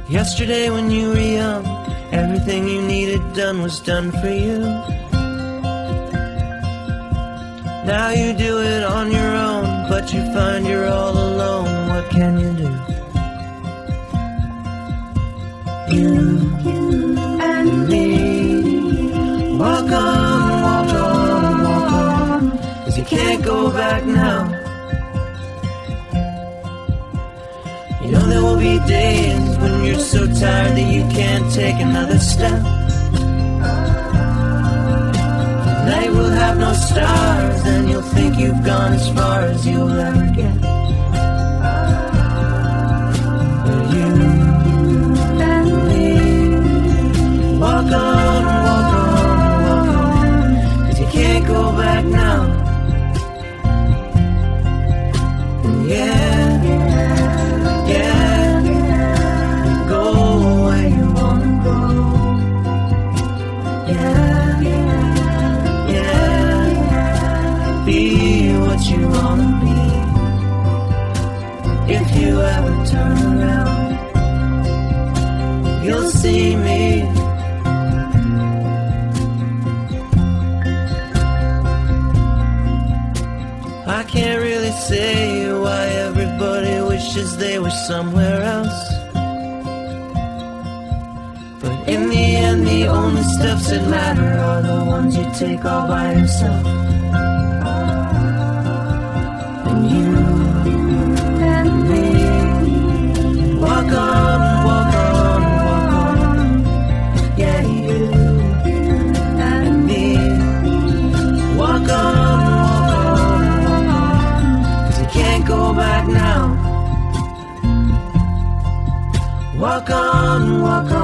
Yesterday when you were young, everything you needed done was done for you. Now you do it on your own, but you find you're all alone. What can you do? You and me. Walk on, walk on, walk on, 'cause you can't go back now. You know there will be days when you're so tired that you can't take another step. Night will have no stars, and you'll think you've gone as far as you'll ever get. But you and me, walk on, walk on, walk on, 'cause you can't go back now. And yeah, go where you wanna go. Be what you wanna be. If you ever turn around, you'll see me. I can't really say why everybody wishes they were somewhere else, but in the end the only steps that matter are the ones you take all by yourself. You and me, walk on, walk on, walk on. Yeah, you and me, walk on, walk on, walk on, 'cause you can't go back now. Walk on, walk on.